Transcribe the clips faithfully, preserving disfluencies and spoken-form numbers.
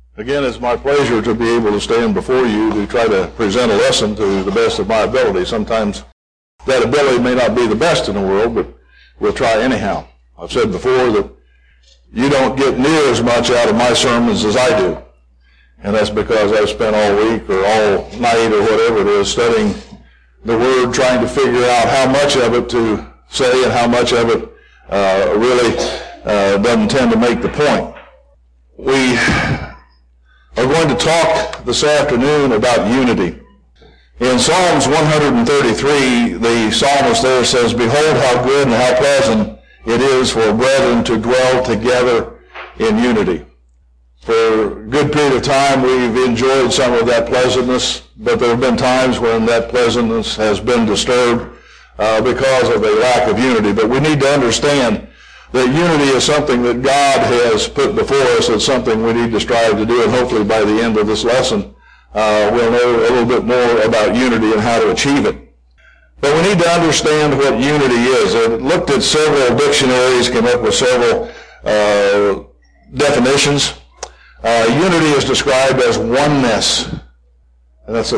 Again, it's my pleasure to be able to stand before you to try to present a lesson to the best of my ability. Sometimes that ability may not be the best in the world, but we'll try anyhow. I've said before that you don't get near as much out of my sermons as I do. And that's because I've spent all week or all night or whatever it is studying the Word, trying to figure out how much of it to say and how much of it uh, really uh, doesn't tend to make the point. We are going to talk this afternoon about unity. In Psalms one thirty-three, the psalmist there says, "Behold how good and how pleasant it is for brethren to dwell together in unity." For a good period of time, we've enjoyed some of that pleasantness, but there have been times when that pleasantness has been disturbed uh, because of a lack of unity. But we need to understand that unity is something that God has put before us. It's something we need to strive to do, and hopefully by the end of this lesson, uh, we'll know a little bit more about unity and how to achieve it. But we need to understand what unity is. I looked at several dictionaries, came up with several uh, definitions. Uh, unity is described as oneness, and that's a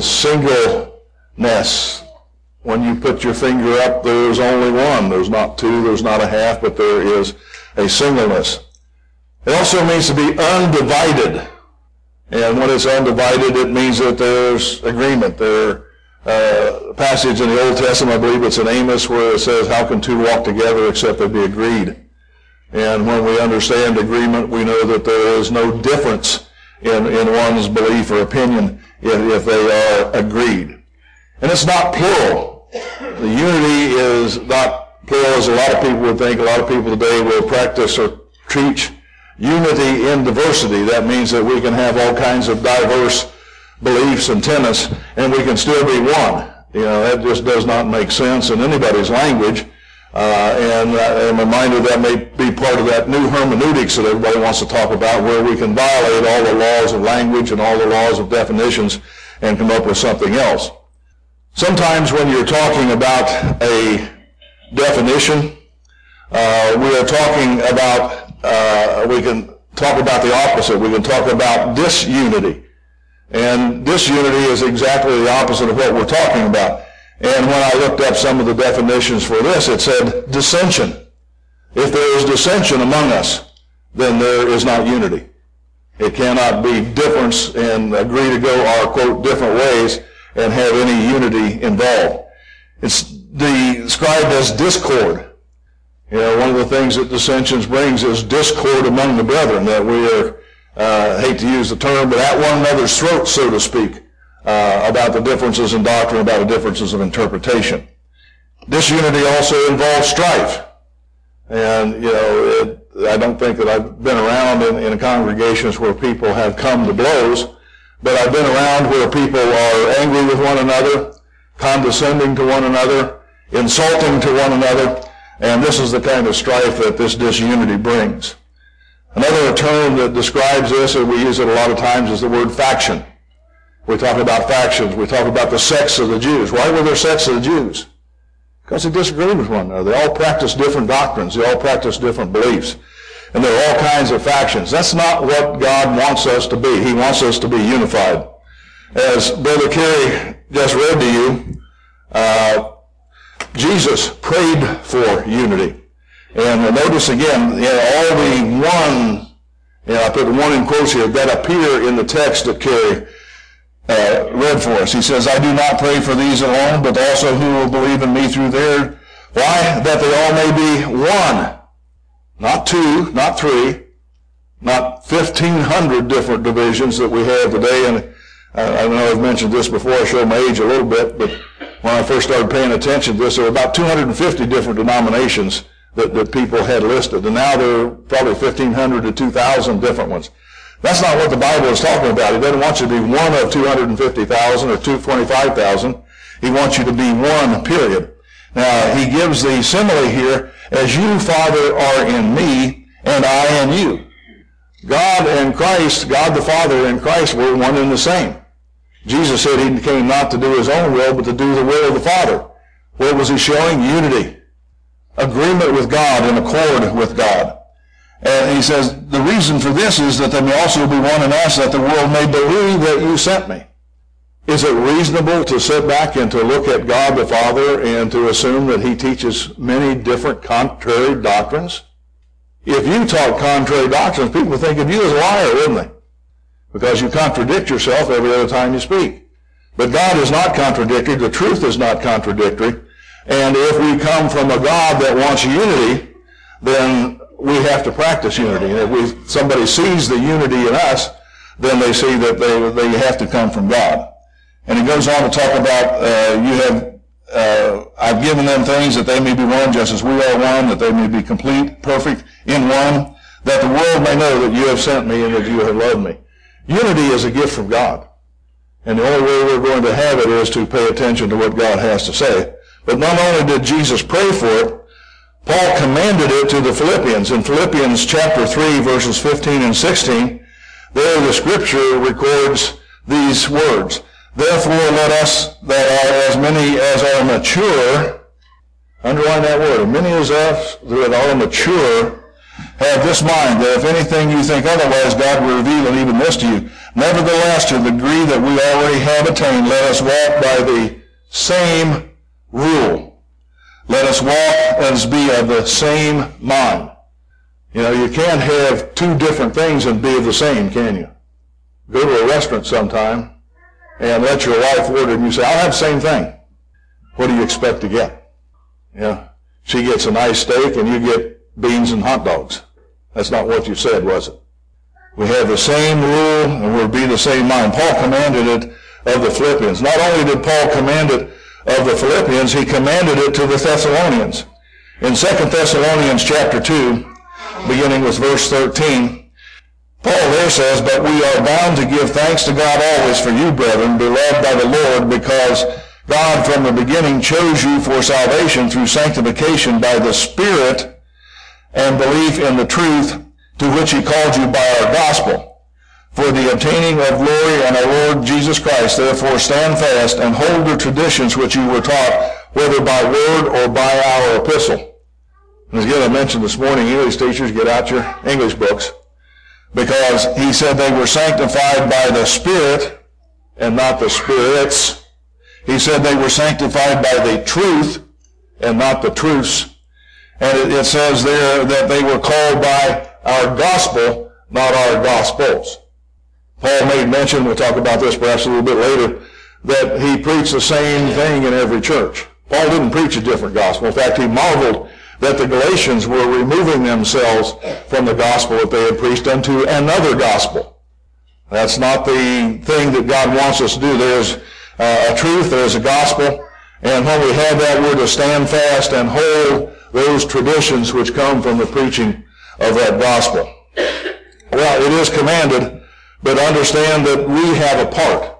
singleness. When you put your finger up, there's only one. There's not two, there's not a half, but there is a singleness. It also means to be undivided. And when it's undivided, it means that there's agreement. There, uh, a passage in the Old Testament, I believe it's in Amos, where it says, "How can two walk together except they be agreed?" And when we understand agreement, we know that there is no difference in, in one's belief or opinion if, if they are agreed. And it's not plural. The unity is not plural as a lot of people would think. A lot of people today will practice or teach unity in diversity. That means that we can have all kinds of diverse beliefs and tenets, and we can still be one. You know, that just does not make sense in anybody's language. Uh, and I'm reminded that may be part of that new hermeneutics that everybody wants to talk about, where we can violate all the laws of language and all the laws of definitions and come up with something else. Sometimes when you're talking about a definition, uh, we are talking about, uh, we can talk about the opposite. We can talk about disunity. And disunity is exactly the opposite of what we're talking about. And when I looked up some of the definitions for this, it said dissension. If there is dissension among us, then there is not unity. It cannot be difference and agree to go our, quote, different ways and have any unity involved. It's described as discord. You know, one of the things that dissensions brings is discord among the brethren, that we are, uh, hate to use the term, but at one another's throats, so to speak. Uh, about the differences in doctrine, about the differences of interpretation. Disunity also involves strife. And, you know, it, I don't think that I've been around in, in congregations where people have come to blows, but I've been around where people are angry with one another, condescending to one another, insulting to one another, and this is the kind of strife that this disunity brings. Another term that describes this, and we use it a lot of times, is the word faction. We talk about factions. We talk about the sects of the Jews. Why were there sects of the Jews? Because they disagreed with one another. They all practiced different doctrines. They all practiced different beliefs. And there are all kinds of factions. That's not what God wants us to be. He wants us to be unified. As Brother Kerry just read to you, uh, Jesus prayed for unity. And notice again, you know, all the one, you know, I put the one in quotes here, that appear in the text that Kerry Uh, read for us. He says, "I do not pray for these alone, but also who will believe in me through their, why? That they all may be one." Not two, not three, not fifteen hundred different divisions that we have today. And I, I know I've mentioned this before, I show my age a little bit, but when I first started paying attention to this, there were about two hundred fifty different denominations that, that people had listed. And now there are probably fifteen hundred to two thousand different ones. That's not what the Bible is talking about. He doesn't want you to be one of two hundred fifty thousand or two hundred twenty-five thousand. He wants you to be one, period. Now, he gives the simile here, "As you, Father, are in me, and I in you." God and Christ, God the Father and Christ were one and the same. Jesus said he came not to do his own will, but to do the will of the Father. What was he showing? Unity. Agreement with God and accord with God. And he says, the reason for this is that there may also be one in us, that the world may believe that you sent me. Is it reasonable to sit back and to look at God the Father and to assume that he teaches many different contrary doctrines? If you taught contrary doctrines, people would think of you as a liar, wouldn't they? Because you contradict yourself every other time you speak. But God is not contradictory. The truth is not contradictory. And if we come from a God that wants unity, then we have to practice unity. And if we, somebody sees the unity in us, then they see that they, they have to come from God. And he goes on to talk about, uh, you have, uh, I've given them things that they may be one, just as we are one, that they may be complete, perfect in one, that the world may know that you have sent me and that you have loved me. Unity is a gift from God. And the only way we're going to have it is to pay attention to what God has to say. But not only did Jesus pray for it, Paul commanded it to the Philippians. In Philippians chapter three, verses fifteen and sixteen, there the scripture records these words. Therefore let us that are as many as are mature, underline that word, many as us that are mature, have this mind, that if anything you think otherwise, God will reveal and even this to you. Nevertheless, to the degree that we already have attained, let us walk by the same rule. Let us walk and be of the same mind. You know, you can't have two different things and be of the same, can you? Go to a restaurant sometime and let your wife order and you say, I'll have the same thing. What do you expect to get? You know, she gets a nice steak and you get beans and hot dogs. That's not what you said, was it? We have the same rule and we'll be the same mind. Paul commanded it of the Philippians. Not only did Paul command it of the Philippians, he commanded it to the Thessalonians. In Second Thessalonians chapter two, beginning with verse thirteen, Paul there says, but we are bound to give thanks to God always for you, brethren, beloved by the Lord, because God from the beginning chose you for salvation through sanctification by the Spirit and belief in the truth to which he called you by our gospel, for the obtaining of glory in our Lord Jesus Christ. Therefore stand fast and hold the traditions which you were taught, whether by word or by our epistle. And as again I mentioned this morning, English teachers, get out your English books, because he said they were sanctified by the Spirit and not the spirits. He said they were sanctified by the truth and not the truths. And it, it says there that they were called by our gospel, not our gospels. Paul made mention, we'll talk about this perhaps a little bit later, that he preached the same thing in every church. Paul didn't preach a different gospel. In fact, he marveled that the Galatians were removing themselves from the gospel that they had preached unto another gospel. That's not the thing that God wants us to do. There's uh, a truth, there's a gospel, and when we have that, we're to stand fast and hold those traditions which come from the preaching of that gospel. Well, it is commanded, but understand that we have a part.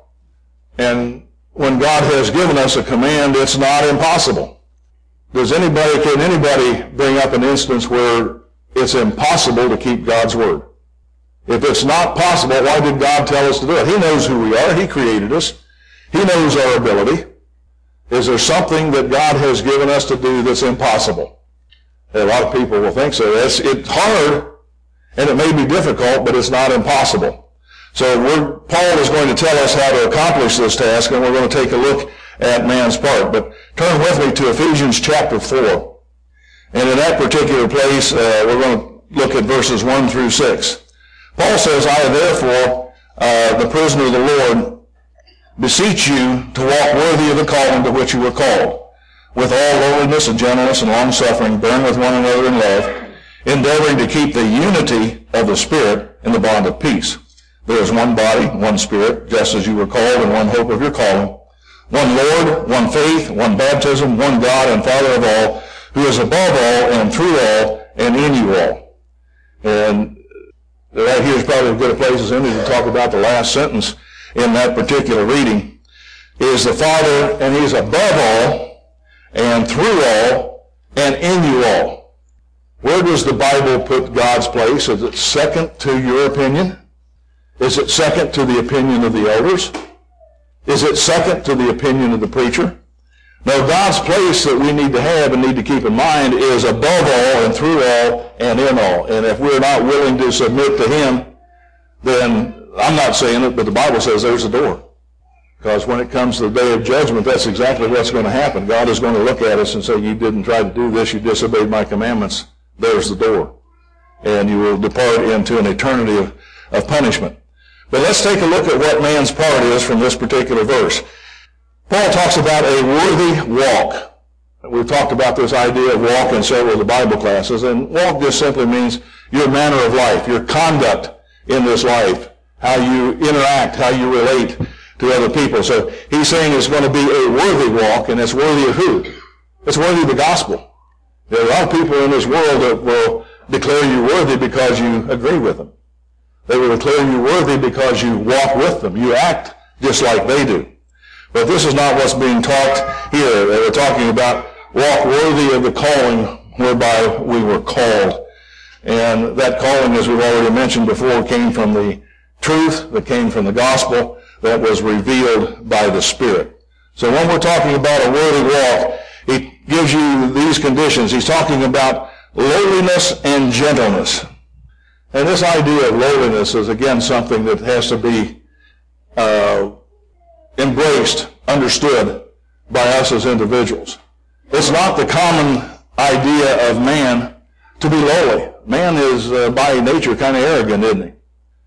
And when God has given us a command, it's not impossible. Does anybody, can anybody bring up an instance where it's impossible to keep God's word? If it's not possible, why did God tell us to do it? He knows who we are. He created us. He knows our ability. Is there something that God has given us to do that's impossible? A lot of people will think so. It's, it's hard, and it may be difficult, but it's not impossible. So we're, Paul is going to tell us how to accomplish this task, and we're going to take a look at man's part. But turn with me to Ephesians chapter four. And in that particular place, uh, we're going to look at verses one through six. Paul says, I therefore, uh, the prisoner of the Lord, beseech you to walk worthy of the calling to which you were called, with all lowliness and gentleness and long-suffering, bearing with one another in love, endeavoring to keep the unity of the Spirit in the bond of peace. There is one body, one Spirit, just as you were called, and one hope of your calling, one Lord, one faith, one baptism, one God and Father of all, who is above all and through all and in you all. And right here is probably as good a place as any to talk about the last sentence in that particular reading. Is the Father, and he's above all and through all and in you all. Where does the Bible put God's place? Is it second to your opinion? Is it second to the opinion of the elders? Is it second to the opinion of the preacher? No, God's place that we need to have and need to keep in mind is above all and through all and in all. And if we're not willing to submit to him, then I'm not saying it, but the Bible says there's the door. Because when it comes to the day of judgment, that's exactly what's going to happen. God is going to look at us and say, you didn't try to do this, you disobeyed my commandments. There's the door. And you will depart into an eternity of, of punishment. But let's take a look at what man's part is from this particular verse. Paul talks about a worthy walk. We've talked about this idea of walk in several of the Bible classes, and walk just simply means your manner of life, your conduct in this life, how you interact, how you relate to other people. So he's saying it's going to be a worthy walk, and it's worthy of who? It's worthy of the gospel. There are a lot of people in this world that will declare you worthy because you agree with them. They will declare you worthy because you walk with them. You act just like they do. But this is not what's being taught here. They were talking about walk worthy of the calling whereby we were called. And that calling, as we've already mentioned before, came from the truth, that came from the gospel, that was revealed by the Spirit. So when we're talking about a worthy walk, it gives you these conditions. He's talking about lowliness and gentleness. And this idea of lowliness is, again, something that has to be uh, embraced, understood by us as individuals. It's not the common idea of man to be lowly. Man is, uh, by nature, kind of arrogant, isn't he?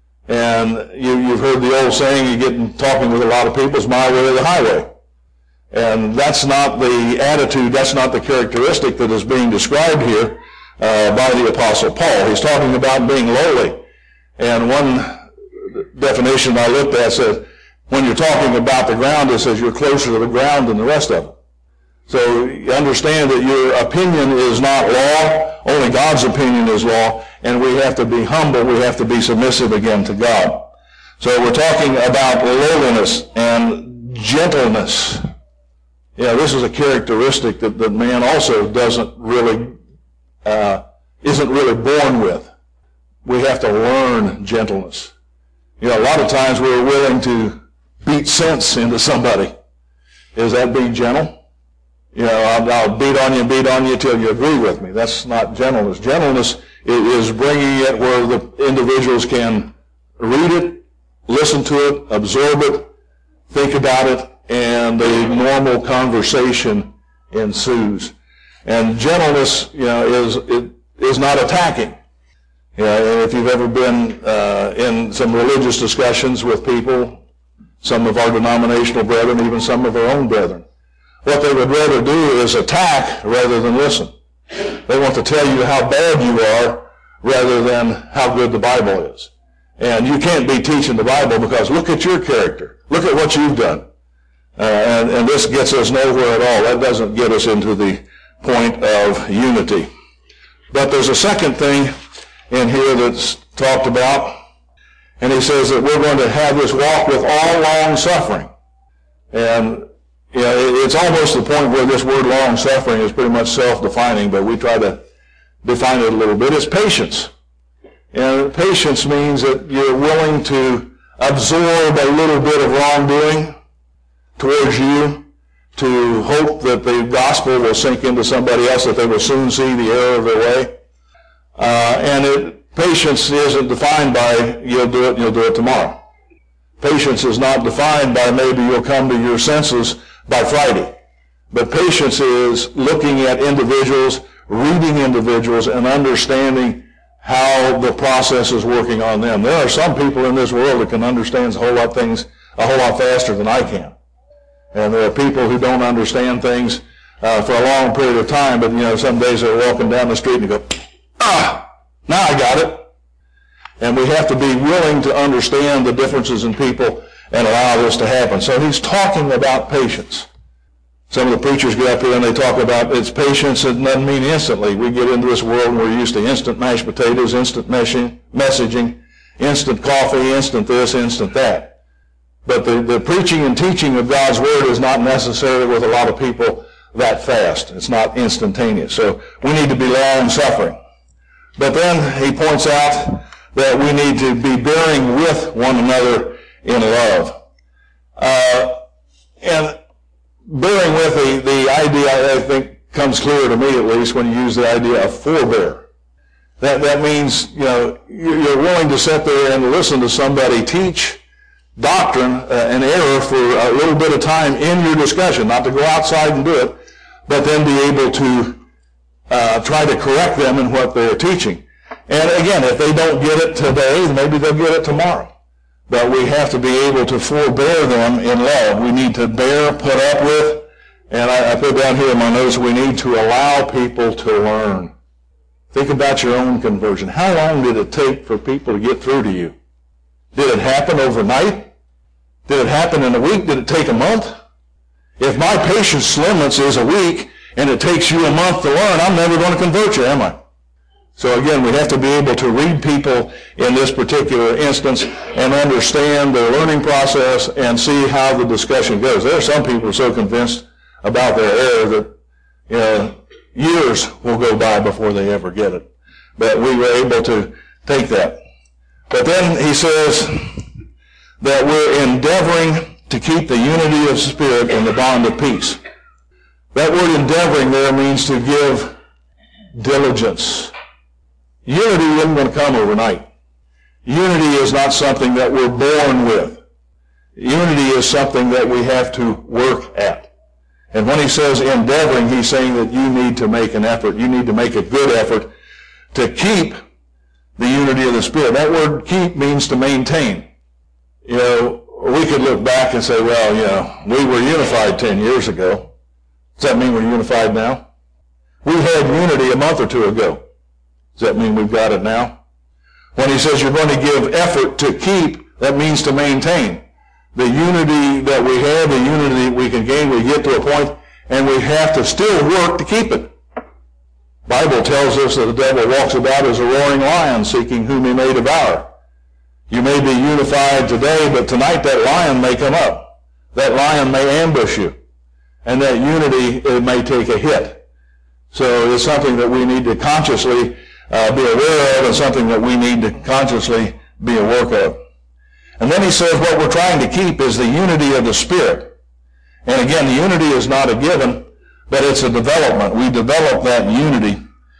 And you, you've heard the old saying, you get talking with a lot of people, it's my way or the highway. And that's not the attitude, that's not the characteristic that is being described here uh, by the Apostle Paul. He's talking about being lowly. And one definition I looked at said, when you're talking about the ground, it says you're closer to the ground than the rest of it. So you understand that your opinion is not law, only God's opinion is law, and we have to be humble, we have to be submissive again to God. So we're talking about lowliness and gentleness. Yeah, this is a characteristic that, that man also doesn't really, uh, isn't really born with. We have to learn gentleness. You know, a lot of times we're willing to beat sense into somebody. Is that being gentle? You know, I'll, I'll beat on you and beat on you till you agree with me. That's not gentleness. Gentleness is bringing it where the individuals can read it, listen to it, absorb it, think about it, and a normal conversation ensues. And gentleness, you know, is it is not attacking. You know, if you've ever been uh, in some religious discussions with people, some of our denominational brethren, even some of our own brethren, what they would rather do is attack rather than listen. They want to tell you how bad you are rather than how good the Bible is. And you can't be teaching the Bible because look at your character. Look at what you've done. Uh, and, and this gets us nowhere at all. That doesn't get us into the point of unity. But there's a second thing in here that's talked about. And he says that we're going to have this walk with all long suffering. And you know, it's almost the point where this word long suffering is pretty much self-defining, but we try to define it a little bit. It's patience. And patience means that you're willing to absorb a little bit of wrongdoing towards you, to hope that the gospel will sink into somebody else, that they will soon see the error of their way. Uh, and it, patience isn't defined by you'll do it, you'll do it tomorrow. Patience is not defined by maybe you'll come to your senses by Friday. But patience is looking at individuals, reading individuals, and understanding how the process is working on them. There are some people in this world that can understand a whole lot things a whole lot faster than I can. And there are people who don't understand things uh, for a long period of time, but you know, some days they're walking down the street and go, ah, now I got it. And we have to be willing to understand the differences in people and allow this to happen. So he's talking about patience. Some of the preachers get up here and they talk about it's patience. It doesn't mean instantly. We get into this world and we're used to instant mashed potatoes, instant messaging, instant coffee, instant this, instant that. But the, the preaching and teaching of God's Word is not necessarily with a lot of people that fast. It's not instantaneous. So we need to be long-suffering. But then he points out that we need to be bearing with one another in love. Uh, and bearing with the, the idea, I think, comes clear to me at least when you use the idea of forbear. That, that means, you know, you're willing to sit there and listen to somebody teach doctrine uh, and error for a little bit of time in your discussion, not to go outside and do it, but then be able to uh, try to correct them in what they're teaching. And again, if they don't get it today, maybe they'll get it tomorrow. But we have to be able to forbear them in love. We need to bear, put up with, and I, I put down here in my notes, we need to allow people to learn. Think about your own conversion. How long did it take for people to get through to you? Did it happen overnight? Did it happen in a week? Did it take a month? If my patience limits is a week and it takes you a month to learn, I'm never going to convert you, am I? So again, we have to be able to read people in this particular instance and understand their learning process and see how the discussion goes. There are some people who are so convinced about their error that, you know, years will go by before they ever get it. But we were able to take that. But then he says that we're endeavoring to keep the unity of spirit and the bond of peace. That word endeavoring there means to give diligence. Unity isn't going to come overnight. Unity is not something that we're born with. Unity is something that we have to work at. And when he says endeavoring, he's saying that you need to make an effort. You need to make a good effort to keep the unity of the Spirit. That word keep means to maintain. You know, we could look back and say, well, you know, we were unified ten years ago. Does that mean we're unified now? We had unity a month or two ago. Does that mean we've got it now? When he says you're going to give effort to keep, that means to maintain. The unity that we have, the unity we can gain, we get to a point, and we have to still work to keep it. The Bible tells us that the devil walks about as a roaring lion, seeking whom he may devour. You may be unified today, but tonight that lion may come up. That lion may ambush you. And that unity, it may take a hit. So it's something that we need to consciously uh, be aware of, and something that we need to consciously be aware of. And then he says what we're trying to keep is the unity of the Spirit. And again, the unity is not a given, but it's a development. We develop that unity.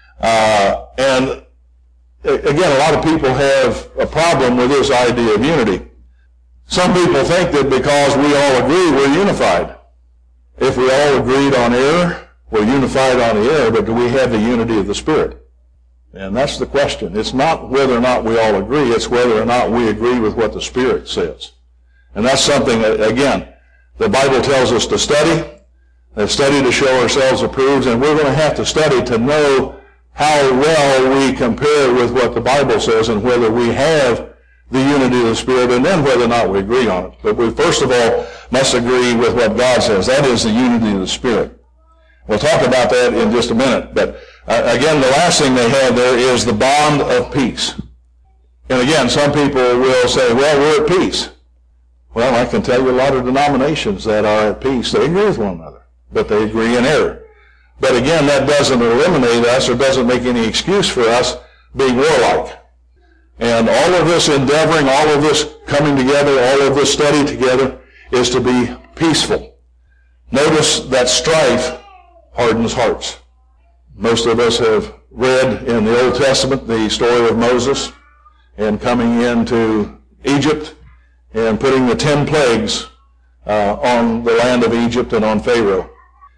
Uh, and again, a lot of people have a problem with this idea of unity. Some people think that because we all agree, we're unified. If we all agreed on error, we're unified on the error, but do we have the unity of the Spirit? And that's the question. It's not whether or not we all agree, it's whether or not we agree with what the Spirit says. And that's something that, again, the Bible tells us to study, to study to show ourselves approved, and we're going to have to study to know how well we compare with what the Bible says and whether we have the unity of the Spirit, and then whether or not we agree on it. But we first of all must agree with what God says. That is the unity of the Spirit. We'll talk about that in just a minute. But uh, again, the last thing they have there is the bond of peace. And again, some people will say, well, we're at peace. Well, I can tell you a lot of denominations that are at peace. They agree with one another, but they agree in error. But again, that doesn't eliminate us or doesn't make any excuse for us being warlike. And all of this endeavoring, all of this coming together, all of this study together is to be peaceful. Notice that strife hardens hearts. Most of us have read in the Old Testament the story of Moses and coming into Egypt and putting the ten plagues uh, on the land of Egypt and on Pharaoh.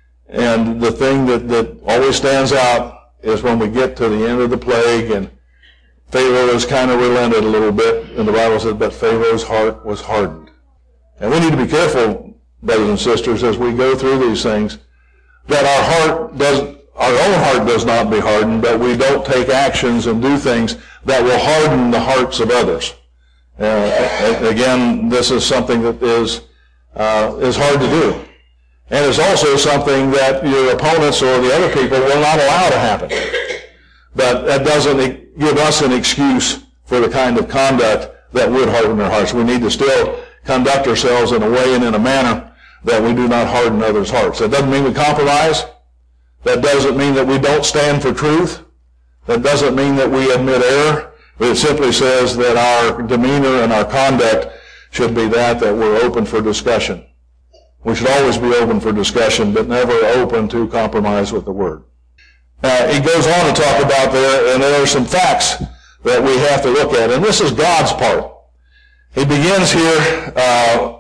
And the thing that, that always stands out is when we get to the end of the plague and Pharaoh has kind of relented a little bit, and the Bible says, but Pharaoh's heart was hardened. And we need to be careful, brothers and sisters, as we go through these things, that our heart does, our own heart does not be hardened, but we don't take actions and do things that will harden the hearts of others. Uh, again, this is something that is uh, is hard to do. And it's also something that your opponents or the other people will not allow to happen. But that doesn't give us an excuse for the kind of conduct that would harden our hearts. We need to still conduct ourselves in a way and in a manner that we do not harden others' hearts. That doesn't mean we compromise. That doesn't mean that we don't stand for truth. That doesn't mean that we admit error. But it simply says that our demeanor and our conduct should be that, that we're open for discussion. We should always be open for discussion, but never open to compromise with the Word. Uh, he goes on to talk about there, and there are some facts that we have to look at, and this is God's part. He begins here uh,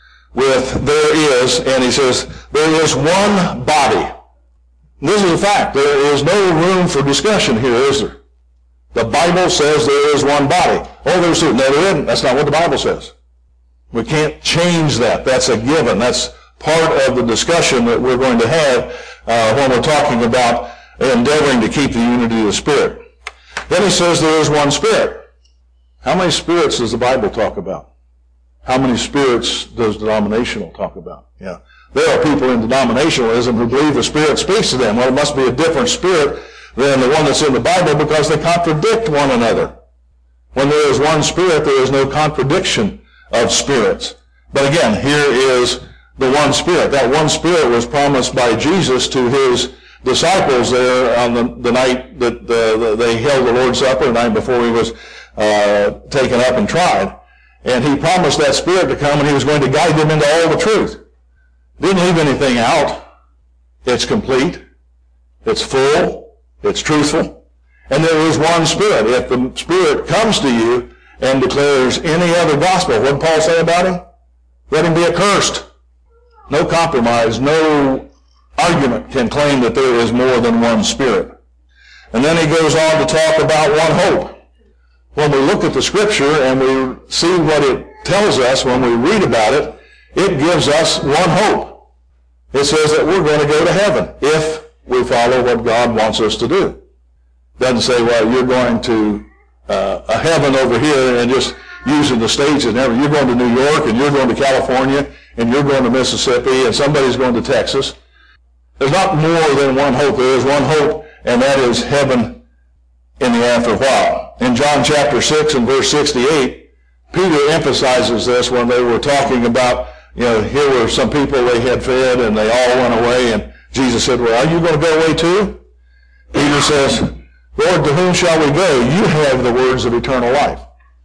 with there is, and he says, there is one body. And this is a fact. There is no room for discussion here, is there? The Bible says there is one body. Oh, there's two. No, there isn't. That's not what the Bible says. We can't change that. That's a given. That's part of the discussion that we're going to have uh, when we're talking about endeavoring to keep the unity of the Spirit. Then he says there is one Spirit. How many spirits does the Bible talk about? How many spirits does denominational talk about? Yeah. There are people in denominationalism who believe the Spirit speaks to them. Well, it must be a different Spirit than the one that's in the Bible because they contradict one another. When there is one Spirit, there is no contradiction of spirits. But again, here is the one Spirit. That one Spirit was promised by Jesus to his disciples there on the, the night that uh, they held the Lord's Supper, the night before he was uh, taken up and tried. And he promised that Spirit to come, and he was going to guide them into all the truth. Didn't leave anything out. It's complete. It's full. It's truthful. And there is one Spirit. If the Spirit comes to you and declares any other gospel, what did Paul say about him? Let him be accursed. No compromise, no argument can claim that there is more than one Spirit. And then he goes on to talk about one hope. When we look at the Scripture and we see what it tells us, when we read about it, it gives us one hope. It says that we're going to go to heaven if we follow what God wants us to do. It doesn't say, well, you're going to uh, a heaven over here and just using the states and everything. You're going to New York and you're going to California and you're going to Mississippi and somebody's going to Texas. There's not more than one hope. There is one hope, and that is heaven in the after while. In John chapter six and verse sixty-eight, Peter emphasizes this when they were talking about, you know, here were some people they had fed and they all went away, and Jesus said, well, are you going to go away too? Peter says, Lord, to whom shall we go? You have the words of eternal life.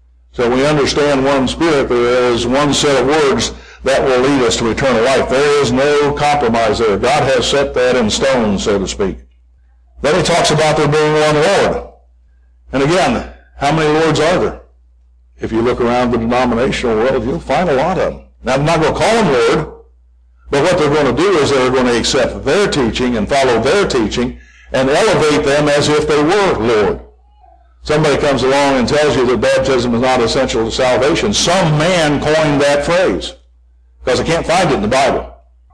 So we understand one Spirit. There is one set of words that will lead us to eternal life. There is no compromise there. God has set that in stone, so to speak. Then he talks about there being one Lord. And again, how many Lords are there? If you look around the denominational world, you'll find a lot of them. Now, I'm not going to call them Lord, but what they're going to do is they're going to accept their teaching and follow their teaching and elevate them as if they were Lord. Somebody comes along and tells you that baptism is not essential to salvation. Some man coined that phrase because I can't find it in the Bible.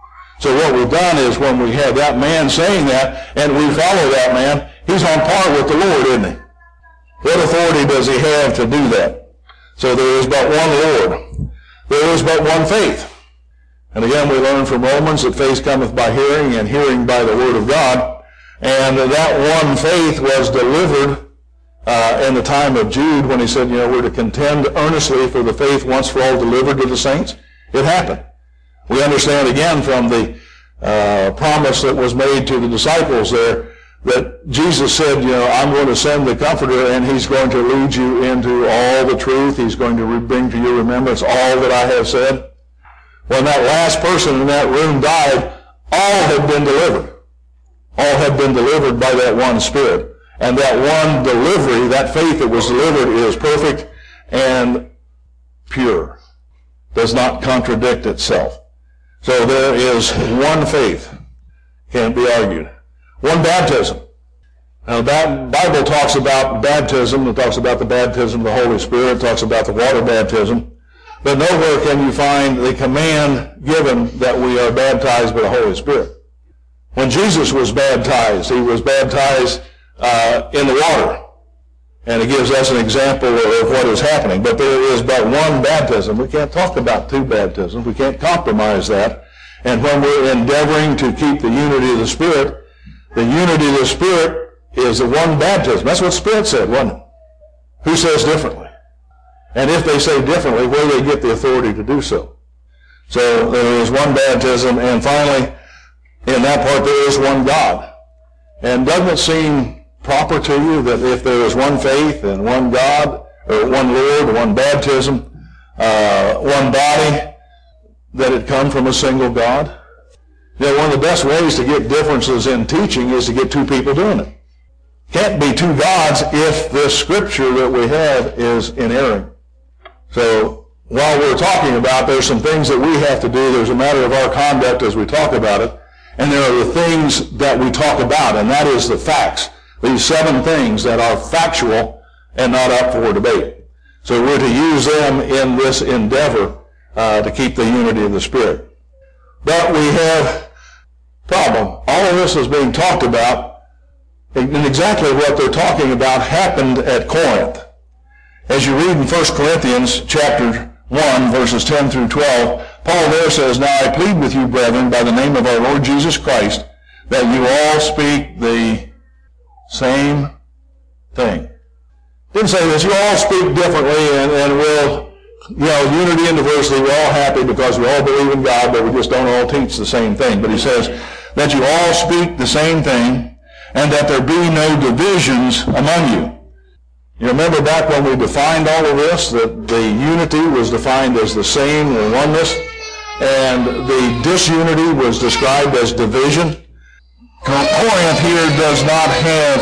So what we've done is when we have that man saying that and we follow that man, he's on par with the Lord, isn't he? What authority does he have to do that? So there is but one Lord. There is but one faith. And again, we learn from Romans that faith cometh by hearing, and hearing by the word of God. And that one faith was delivered uh, in the time of Jude when he said, you know, we're to contend earnestly for the faith once for all delivered to the saints. It happened. We understand again from the uh, promise that was made to the disciples there that Jesus said, you know, I'm going to send the Comforter and he's going to lead you into all the truth. He's going to bring to your remembrance all that I have said. When that last person in that room died, all had been delivered. All had been delivered by that one Spirit. And that one delivery, that faith that was delivered is perfect and pure. Does not contradict itself. So there is one faith. Can't be argued. One baptism. Now the Bible talks about baptism. It talks about the baptism of the Holy Spirit. It talks about the water baptism. But nowhere can you find the command given that we are baptized by the Holy Spirit. When Jesus was baptized, he was baptized uh, in the water. And it gives us an example of what is happening. But there is but one baptism. We can't talk about two baptisms. We can't compromise that. And when we're endeavoring to keep the unity of the Spirit, the unity of the Spirit is the one baptism. That's what the Spirit said, wasn't it? Who says differently? And if they say differently, where do they get the authority to do so? So there is one baptism, and finally, in that part, there is one God. And doesn't it seem proper to you that if there is one faith and one God, or one Lord, one baptism, uh, one body, that it come from a single God? You know, one of the best ways to get differences in teaching is to get two people doing it. Can't be two gods if this scripture that we have is inerring. So while we're talking about, there's some things that we have to do. There's a matter of our conduct as we talk about it. And there are the things that we talk about, and that is the facts. These seven things that are factual and not up for debate. So we're to use them in this endeavor uh, to keep the unity of the Spirit. But we have a problem. All of this is being talked about, and exactly what they're talking about happened at Corinth. As you read in First Corinthians chapter one, verses ten through twelve, Paul there says, "Now I plead with you, brethren, by the name of our Lord Jesus Christ, that you all speak the same thing." Didn't say this. You all speak differently, and, and we'll, you know, unity and diversity, we're all happy because we all believe in God, but we just don't all teach the same thing. But he says that you all speak the same thing, and that there be no divisions among you. You remember back when we defined all of this, that the unity was defined as the same or oneness, and the disunity was described as division. Corinth here does not have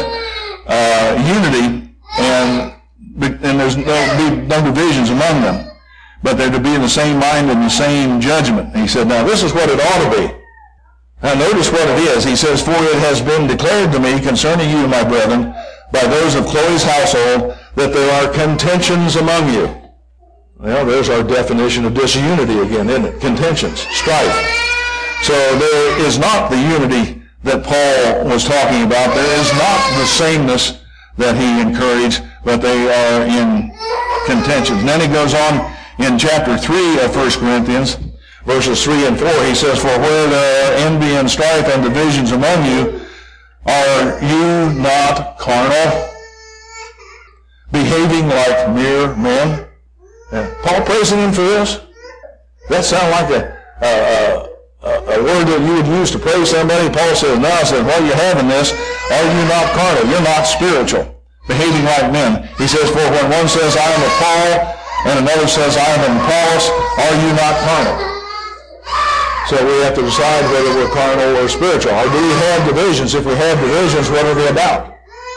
uh, unity, and, and there's no, no divisions among them, but they're to be in the same mind and the same judgment. And he said, now this is what it ought to be. Now notice what it is. He says, "For it has been declared to me concerning you, my brethren, by those of Chloe's household, that there are contentions among you." Well, there's our definition of disunity again, isn't it? Contentions, strife. So there is not the unity that Paul was talking about. There is not the sameness that he encouraged, but they are in contentions. And then he goes on in chapter three of First Corinthians, verses three and four, he says, "For where there are envy and strife and divisions among you, are you not carnal, behaving like mere men?" Uh, Paul praising him for this? That sound like a, a, a, a word that you would use to praise somebody? Paul says, no, I said, while you having this, are you not carnal? You're not spiritual, behaving like men. He says, "For when one says, I am of Paul, and another says, I am of Apollos, are you not carnal?" So we have to decide whether we're carnal or spiritual. Or do we have divisions? If we have divisions, what are they about?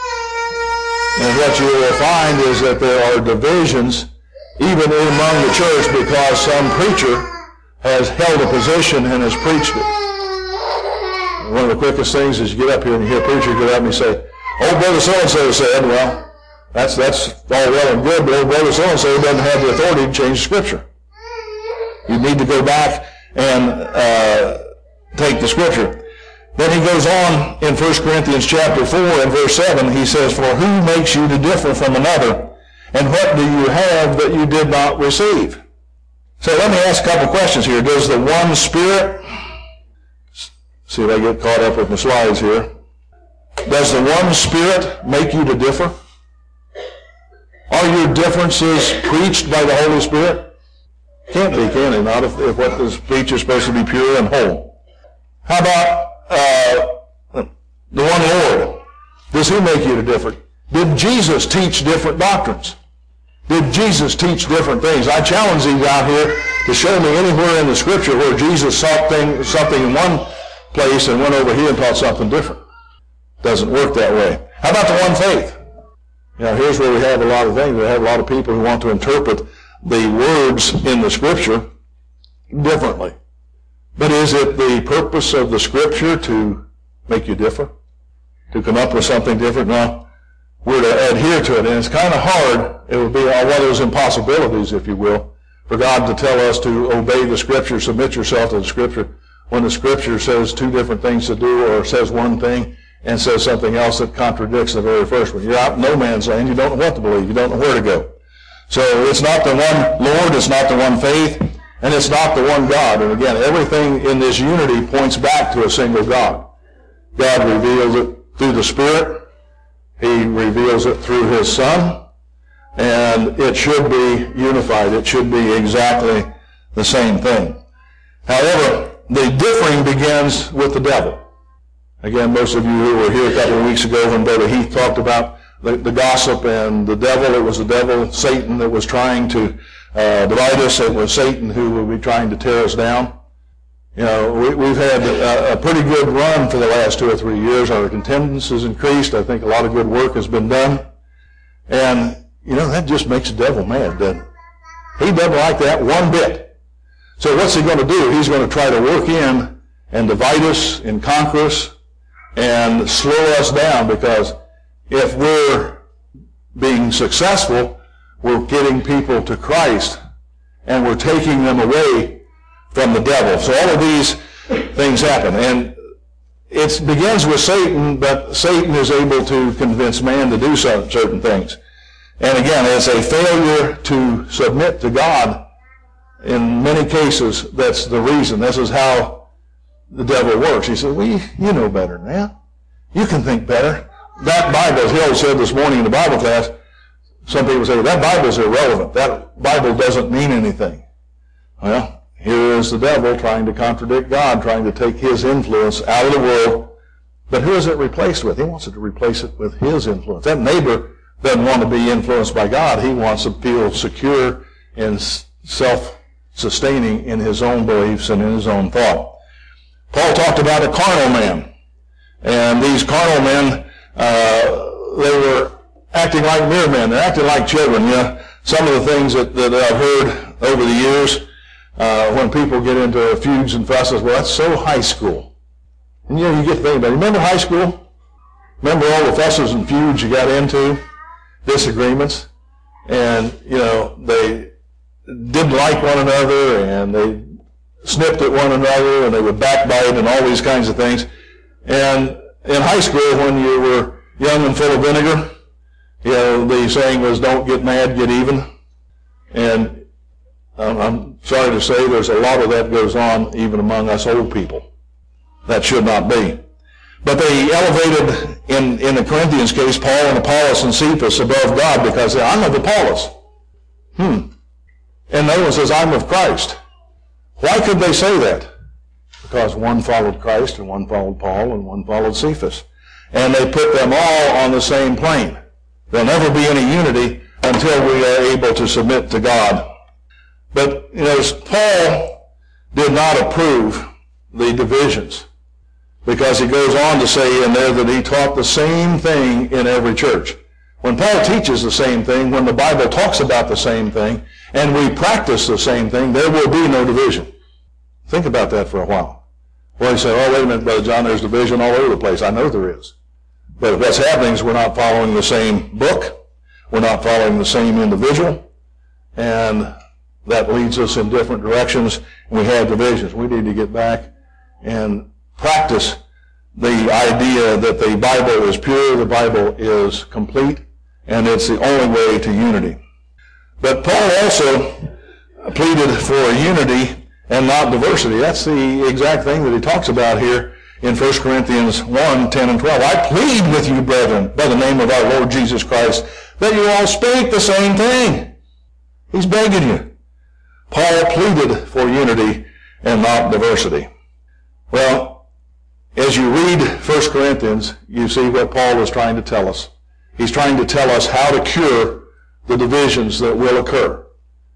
And what you will find is that there are divisions even among the church because some preacher has held a position and has preached it. One of the quickest things is you get up here and you hear a preacher get up and he say, "Old brother so-and-so said," well, that's, that's all well and good, but old brother so-and-so doesn't have the authority to change Scripture. You need to go back and uh, take the Scripture. Then he goes on in First Corinthians chapter four and verse seven, he says, "For who makes you to differ from another? And what do you have that you did not receive?" So let me ask a couple questions here. Does the one Spirit, see if I get caught up with my slides here, does the one Spirit make you to differ? Are your differences preached by the Holy Spirit? Can't be, can they? Not if, if what is preached is supposed to be pure and whole. How about uh, the one Lord? Does he make you to differ? Did Jesus teach different doctrines? Did Jesus teach different things? I challenge these out here to show me anywhere in the Scripture where Jesus saw thing, something in one place and went over here and taught something different. Doesn't work that way. How about the one faith? You know, here's where we have a lot of things. We have a lot of people who want to interpret the words in the Scripture differently. But is it the purpose of the Scripture to make you differ? To come up with something different? No. We're to adhere to it. And it's kind of hard. It would be one of those impossibilities, if you will, for God to tell us to obey the Scripture, submit yourself to the Scripture, when the Scripture says two different things to do or says one thing and says something else that contradicts the very first one. You're out in no man's land. You don't know what to believe. You don't know where to go. So it's not the one Lord. It's not the one faith. And it's not the one God. And again, everything in this unity points back to a single God. God reveals it through the Spirit. He reveals it through His Son. And it should be unified. It should be exactly the same thing. However, the differing begins with the devil. Again, most of you who were here a couple of weeks ago when Brother Heath talked about the, the gossip and the devil, it was the devil, Satan, that was trying to uh, divide us. It was Satan who would be trying to tear us down. You know, we, we've had a, a pretty good run for the last two or three years. Our attendance has increased. I think a lot of good work has been done. And, you know, that just makes the devil mad, doesn't it? He doesn't like that one bit. So what's he going to do? He's going to try to work in and divide us and conquer us and slow us down, because if we're being successful, we're getting people to Christ and we're taking them away from the devil. So all of these things happen. And it begins with Satan, but Satan is able to convince man to do certain things. And again, it's a failure to submit to God. In many cases, that's the reason. This is how the devil works. He says, well, you, you know better than that. You can think better. That Bible, as Hill said this morning in the Bible class, some people say, well, that Bible is irrelevant. That Bible doesn't mean anything. Well, here is the devil trying to contradict God, trying to take his influence out of the world. But who is it replaced with? He wants it to replace it with his influence. That neighbor doesn't want to be influenced by God. He wants to feel secure and self-sustaining in his own beliefs and in his own thought. Paul talked about a carnal man. And these carnal men, uh, they were acting like mere men. They're acting like children. You know, some of the things that, that I've heard over the years, uh, when people get into feuds and fusses, well, that's so high school. And you know, you get to think about it. Remember high school? Remember all the fusses and feuds you got into? Disagreements? And, you know, they didn't like one another, and they snipped at one another, and they would backbite and all these kinds of things. And in high school, when you were young and full of vinegar, you know, the saying was, don't get mad, get even. And um, I'm sorry to say there's a lot of that goes on even among us old people. That should not be. But they elevated, in, in the Corinthians case, Paul and Apollos and Cephas above God, because they, I'm of Apollos. Hmm. And the other one says, I'm of Christ. Why could they say that? Because one followed Christ, and one followed Paul, and one followed Cephas. And they put them all on the same plane. There'll never be any unity until we are able to submit to God. But, you know, Paul did not approve the divisions, because he goes on to say in there that he taught the same thing in every church. When Paul teaches the same thing, when the Bible talks about the same thing, and we practice the same thing, there will be no division. Think about that for a while. Well, you say, oh, wait a minute, Brother John, there's division all over the place. I know there is. But if what's happening is we're not following the same book, we're not following the same individual, and that leads us in different directions, and we have divisions. We need to get back and practice the idea that the Bible is pure, the Bible is complete, and it's the only way to unity. But Paul also pleaded for unity and not diversity. That's the exact thing that he talks about here in First Corinthians one, ten and twelve. I plead with you, brethren, by the name of our Lord Jesus Christ, that you all speak the same thing. He's begging you. Paul pleaded for unity and not diversity. Well, as you read First Corinthians, you see what Paul is trying to tell us. He's trying to tell us how to cure the divisions that will occur.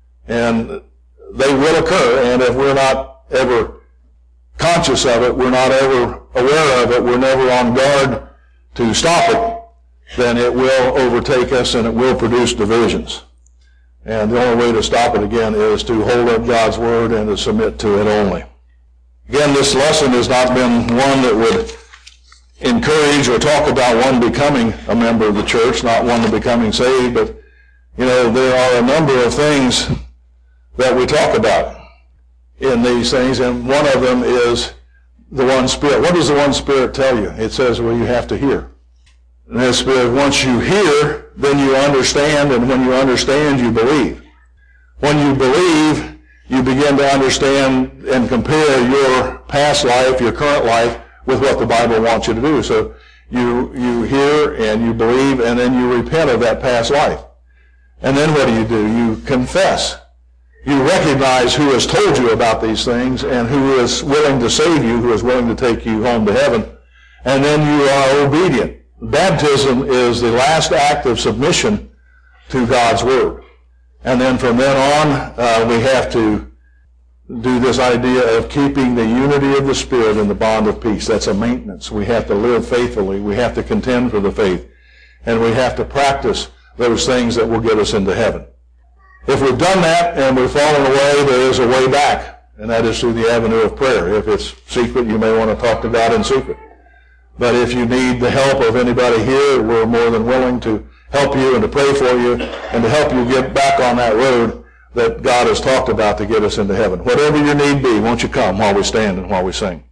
And they will occur, and if we're not ever conscious of it, we're not ever aware of it, we're never on guard to stop it, then it will overtake us and it will produce divisions. And the only way to stop it, again, is to hold up God's Word and to submit to it only. Again, this lesson has not been one that would encourage or talk about one becoming a member of the church, not one to becoming saved, but, you know, there are a number of things that we talk about in these things, and one of them is the one Spirit. What does the one Spirit tell you? It says, well, you have to hear. And the Spirit, once you hear, then you understand, and when you understand, you believe. When you believe, you begin to understand and compare your past life, your current life, with what the Bible wants you to do. So you, you hear and you believe, and then you repent of that past life. And then what do you do? You confess. You recognize who has told you about these things and who is willing to save you, who is willing to take you home to heaven. And then you are obedient. Baptism is the last act of submission to God's Word. And then from then on, uh, we have to do this idea of keeping the unity of the Spirit in the bond of peace. That's a maintenance. We have to live faithfully. We have to contend for the faith. And we have to practice those things that will get us into heaven. If we've done that and we've fallen away, there is a way back, and that is through the avenue of prayer. If it's secret, you may want to talk to God in secret. But if you need the help of anybody here, we're more than willing to help you and to pray for you and to help you get back on that road that God has talked about to get us into heaven. Whatever your need be, won't you come while we stand and while we sing?